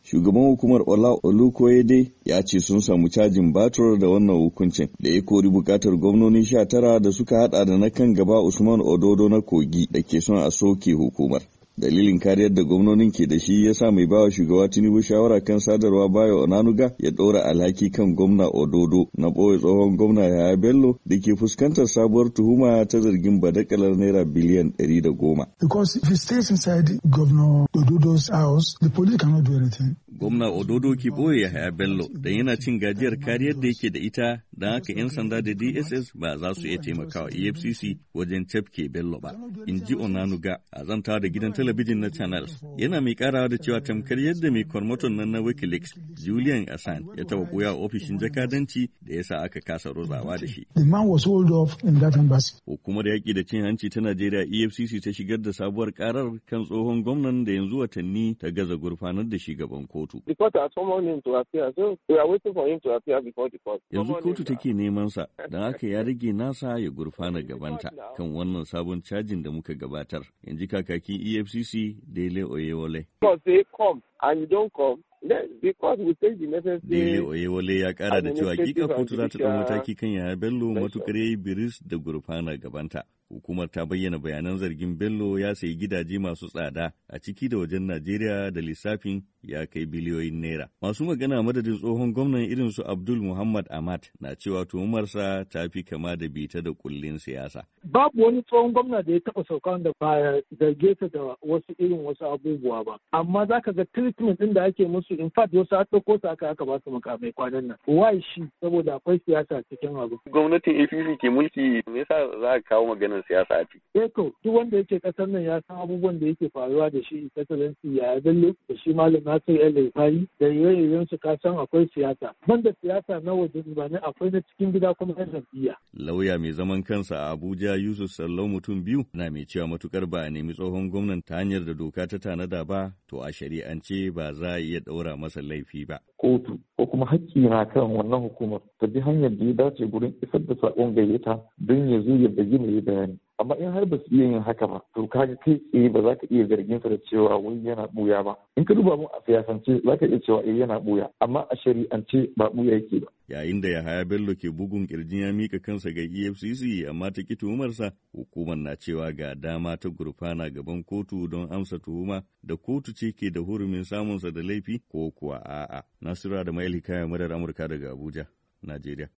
Shugaban hukumar Ola Olukoyede ya ce sun samu cajin batur da wannan hukuncin da ya kori bukatar gwamnoni 19 da suka hada da na kan gaba Usman Ododo na Kogi da ke son a soke hukumar. Dalilin kariyar da gwamnonin ke da shi ya sa mai bawa shugaba Tinubu shawara kan sadarwa Bayo Onanuga ya ɗora alhaki kan gwamna Ododo na ɓoye tsohon gwamna Yahaya Bello da ke fuskantar sabuwar tuhuma ta zargin badakalar naira biliyan 110. Because if he stays inside Governor Ododo's house, the police cannot do anything. Gwamna Ododo ke ɓoye Yahaya Bello don yana cin gajiyar kariyar da yake da ita, don haka 'yan sanda da DSS ba za su iya taimakawa EFCC wajen cafke Bello ba, in ji Onanuga a zantawa da gidan talabijin na Channels. Yana mai karawa da cewa tamkar yadda mai kwarmaton nan na Wikileaks, Julian Assange, ya taɓa ɓuya ofishin jakadanci da ya sa aka kasa rozawa da shi. The man was hold off in that embassy. Hukumar yaƙi da cin hanci ta Najeriya EFCC ta shigar da sabuwar karar kan tsohon gwamnan da yanzu watanni ta gaza gurfanar da shi gaban kotu. Yanzu kotu take neman sa, don haka ya rage nasa ya gurfana gabanta kan wannan sabon cajin da muka gabatar. Yanzu kakakin EFCC Dele Oyewole. Dele Oyewole ya kara da cewa hakika kotu za ta ɗau mataki kan Yahaya Bello matukar yayi biris da gurfana gabanta. Hukumar ta bayyana bayanan zargin Bello ya sayi gidaje masu tsada a ciki da wajen Najeriya da lissafin ya kai biliyoyin naira. Masu magana madadin tsohon gwamnan irin su Abdul Muhammad Ahmad na cewa tuhumarsa ta fi kama da bita da kullin siyasa. Babu wani tsohon gwamna da ya taɓa sauka da ba zarge ta da wasu abubuwa ba. Amma za ka ga treatment ɗin da ake musu, in fact wasu a ɗauko su aka ba su makamai kwanan nan. Why shi? Saboda akwai siyasa cikin abu. Gwamnatin APC ke mulki, me yasa za ka kawo maganar siyasa a ciki? To, duk wanda yake kasar nan ya san abubuwan da yake faruwa da shi excellency Yahaya Bello da shi Malam Nasir El-Rufai da ire-iren su ka san akwai siyasa. Banda siyasa na waje ba ne, akwai na cikin gida kuma na jam'iyya. Lauya mai zaman kansa a Abuja Yusuf Sallau mutum biyu na mai cewa matukar ba a nemi tsohon gwamnan ta hanyar da doka ta tanada ba, to a shari'ance ba za a iya ɗaura masa laifi ba. Kotu ko kuma haƙƙi na kan wannan hukumar ta bi hanyar da ya dace gurin isar da saƙon gayyata don ya zo ya bayyana ya bayani. Amma in har ba su iya yin haka ba, to kaga kai tsaye ba za ka iya zargin sa da cewa wai yana buya ba. In ka duba mu a siyasance za ka iya cewa yana buya, amma a shari'ance ba buya yake ba. Yayin da Yahaya Bello ke bugun kirjin ya mika kansa ga EFCC amma ta ki tuhumarsa, hukumar na cewa ga dama ta gurfana gaban kotu don amsa tuhuma da kotu ce ke da hurumin samunsa da laifi ko kuwa a'a. Nasira da Mail Hikaya, murar Amurka daga Abuja, Najeriya.